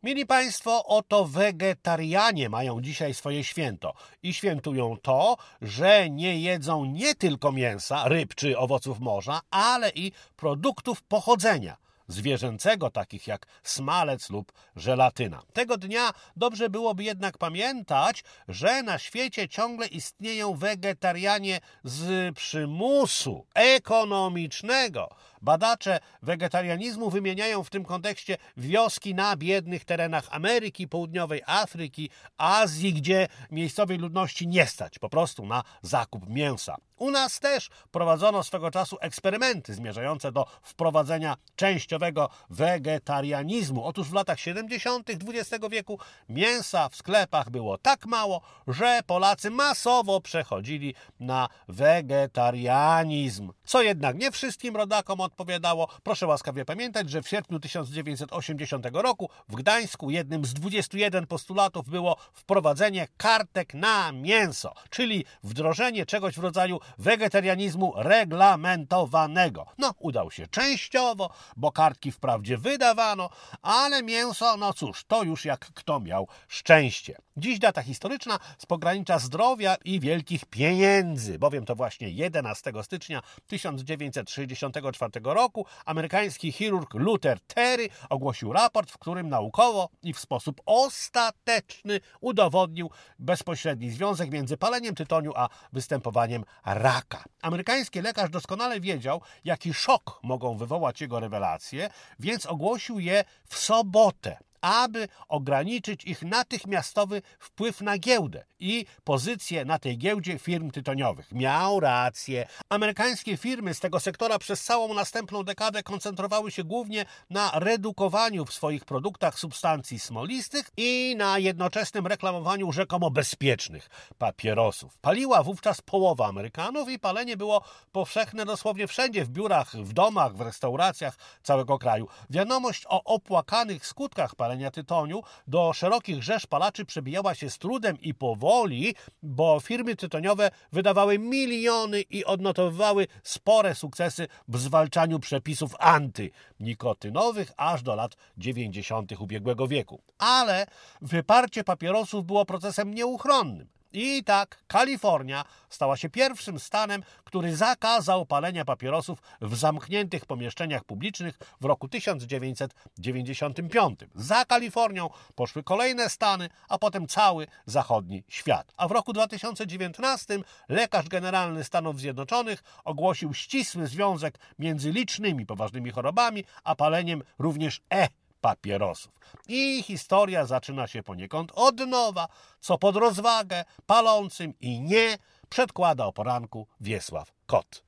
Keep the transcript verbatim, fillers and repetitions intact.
Mili Państwo, oto wegetarianie mają dzisiaj swoje święto i świętują to, że nie jedzą nie tylko mięsa, ryb czy owoców morza, ale i produktów pochodzenia zwierzęcego, takich jak smalec lub żelatyna. Tego dnia dobrze byłoby jednak pamiętać, że na świecie ciągle istnieją wegetarianie z przymusu ekonomicznego. Badacze wegetarianizmu wymieniają w tym kontekście wioski na biednych terenach Ameryki Południowej, Afryki, Azji, gdzie miejscowej ludności nie stać po prostu na zakup mięsa. U nas też prowadzono swego czasu eksperymenty zmierzające do wprowadzenia częściowego wegetarianizmu. Otóż w latach siedemdziesiątych dwudziestego wieku mięsa w sklepach było tak mało, że Polacy masowo przechodzili na wegetarianizm. Co jednak nie wszystkim rodakom odpowiadało. Proszę łaskawie pamiętać, że w sierpniu tysiąc dziewięćset osiemdziesiątego roku w Gdańsku jednym z dwudziestu jeden postulatów było wprowadzenie kartek na mięso, czyli wdrożenie czegoś w rodzaju wegetarianizmu reglamentowanego. No, udał się częściowo, bo kartki wprawdzie wydawano, ale mięso, no cóż, to już jak kto miał szczęście. Dziś data historyczna z pogranicza zdrowia i wielkich pieniędzy, bowiem to właśnie jedenastego stycznia tysiąc dziewięćset sześćdziesiątego czwartego roku amerykański chirurg Luther Terry ogłosił raport, w którym naukowo i w sposób ostateczny udowodnił bezpośredni związek między paleniem tytoniu a występowaniem raka. Amerykański lekarz doskonale wiedział, jaki szok mogą wywołać jego rewelacje, więc ogłosił je w sobotę, aby ograniczyć ich natychmiastowy wpływ na giełdę i pozycję na tej giełdzie firm tytoniowych. Miał rację. Amerykańskie firmy z tego sektora przez całą następną dekadę koncentrowały się głównie na redukowaniu w swoich produktach substancji smolistych i na jednoczesnym reklamowaniu rzekomo bezpiecznych papierosów. Paliła wówczas połowa Amerykanów i palenie było powszechne dosłownie wszędzie, w biurach, w domach, w restauracjach całego kraju. Wiadomość o opłakanych skutkach palenia tytoniu do szerokich rzesz palaczy przebijała się z trudem i powoli, bo firmy tytoniowe wydawały miliony i odnotowywały spore sukcesy w zwalczaniu przepisów antynikotynowych aż do lat dziewięćdziesiątych ubiegłego wieku. Ale wyparcie papierosów było procesem nieuchronnym. I tak Kalifornia stała się pierwszym stanem, który zakazał palenia papierosów w zamkniętych pomieszczeniach publicznych w roku tysiąc dziewięćset dziewięćdziesiątym piątym. Za Kalifornią poszły kolejne stany, a potem cały zachodni świat. A w roku dwa tysiące dziewiętnastym lekarz generalny Stanów Zjednoczonych ogłosił ścisły związek między licznymi poważnymi chorobami, a paleniem również E. papierosów. I historia zaczyna się poniekąd od nowa, co pod rozwagę palącym i nie przedkłada o poranku Wiesław Kot.